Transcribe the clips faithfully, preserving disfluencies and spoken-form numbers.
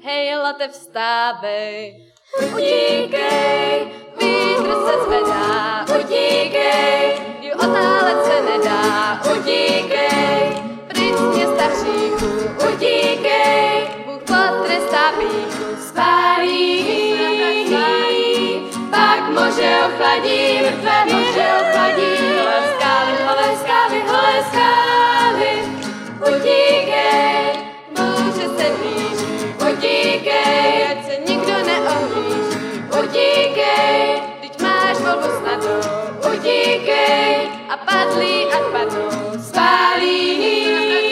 Hej, Lotte, vstávej. Utíkej, vítr se zvedá. Utíkej, ju otálet se nedá. Utíkej, pryč z města hříchu. Utíkej, Bůh potrestá pýchu. Spálí, pak moře ochladí, mrtvé moře ochladí. Holé skály, holé skály, holé skály. Utíkej, bouře se blíží. Utíkej, ať se nikdo neohlíží. Utíkej, teď máš volbu snadnou. Utíkej, a padlí, ať padnou. Spálí,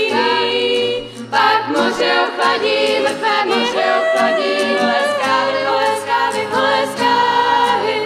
pak moře ochladí, mrtvé moře ochladí. Holé skály, holé skály, holé skály.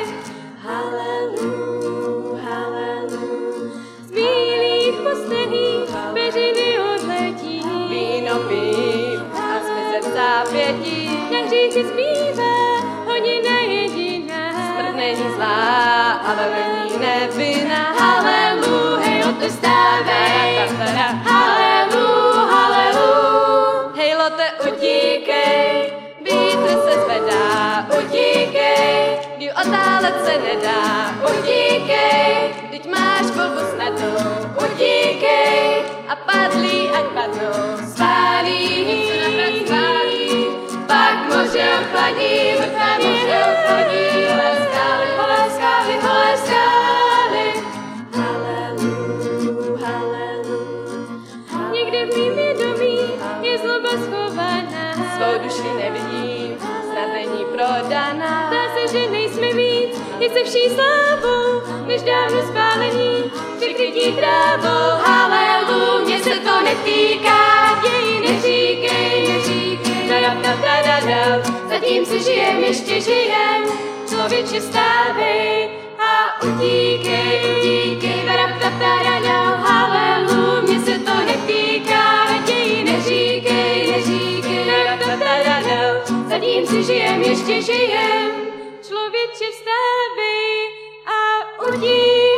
Halelu, halelu. Z bílých postelí peřiny odletí. Víno pít a zmizet v zápětí. Na hříchy zbývá hodina jediná. Smrt není zlá, ale není nevinná. Halelu, hej, Lotte, vstávej. Halelu, halelu. Hej, Lotte, utíkej, vítr se zvedá. Utíkej, kdy otálet se nedá. Utíkej, teď máš volbu snadnou. Utíkej, a padlí, ať padnou. Spálí, pak moře ochladí, mrtvé moře ochladí. Holé skály, holé skály, holé skály. Halelu, halelu. Někde v mým vědomí je zloba schovaná. Svou duši nevidím, snad není prodaná. Zdá se, že nejsme víc, je se vší slávou, než dávno spálení, překrytí trávou. Halelu, mě se to netýká, Ději neříkej, neříkej, da-da-da-da-da. zatím si žijem, ještě žijem. Člověče, vstávej a utíkej, utíkej, varaptatarada. Halelu, mě se to netýká, raději neříkej, neříkej, Da-da-da-da-da. zatím si žijem, ještě žijem. Člověče, vstávej a utíkej.